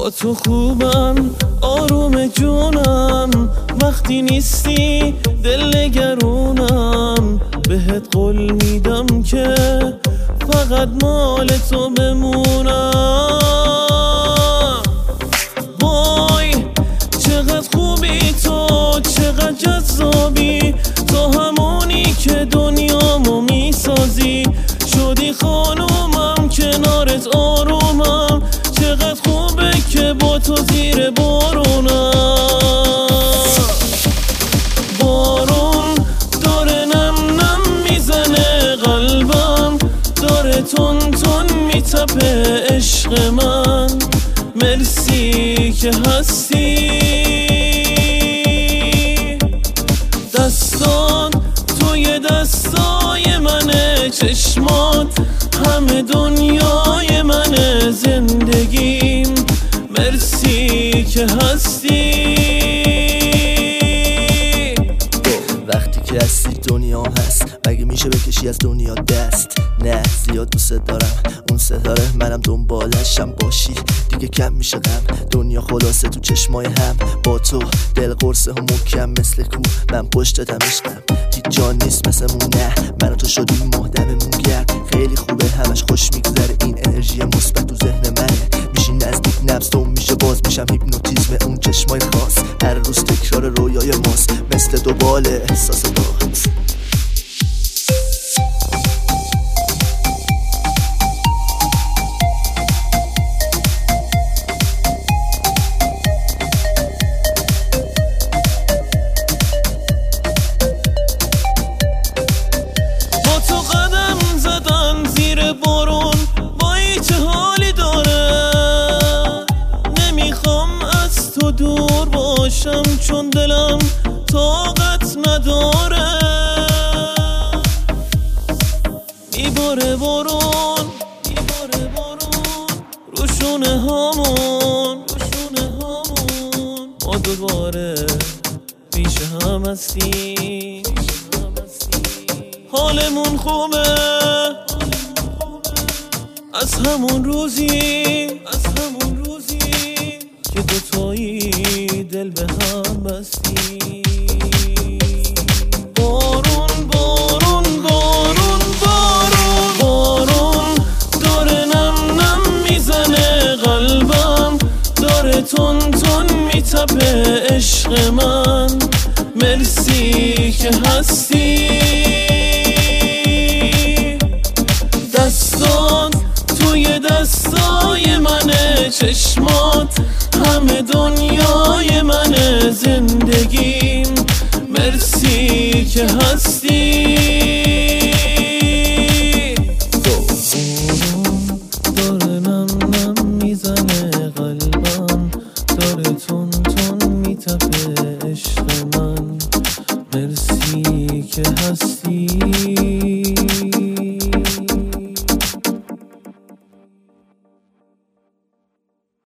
با تو خوبم آروم جونم، وقتی نیستی دل نگرونم. بهت قول میدم که فقط مال تو بمونم. وای چقدر خوبی تو، چقدر جذابی، تو همونی که دنیامو میسازی. شدی خانومم کنارت آرومم، چقدر خوبه که با تو زیر بارونم. بارون داره نم نم میزنه قلبم، داره تون تون میتپه عشق من. مرسی که هستی، دستان توی دستای منه، چشمات همه دنیای منه، زندگیم. مرسی که هستی. وقتی که هستی دنیا هست، مگه میشه بکشی از دنیا دست؟ نه زیاد دوست دارم اون ستاره، منم دنبالشم، باشی دیگه کم میشه غم. دنیا خلاصه تو چشمای هم، با تو دل قرصه هم محکم مثل کو، من پشتتم عشقم. هیچ جان نیست مثل مونه، من و تو شدیم مهدممون گرد. خیلی خوبه همش خوش میگذره، این انرژی مثبت تو ذهن منه. میشی نزدیک نبض تو میشه باز، میشم هیپنوتیزم اون چشمای خاص. هر روز تکرار رویای ماست، مثل دوبال احساس داد. بارون وای چه حالی داره، نمیخوام از تو دور باشم چون دلم طاقت نداره. میباره بارون روشونه هامون، ما دوباره پیش هم هستیم. حالمون خوبه از همون روزی که دوتایی دل به هم بستی. بارون بارون بارون بارون بارون داره نم نم میزنه قلبم، داره تون تون میتپه عشق من. مرسی که هستی، دستان توی دستای منه، چشمات همه دنیای منه، زندگیم. مرسی که هستی.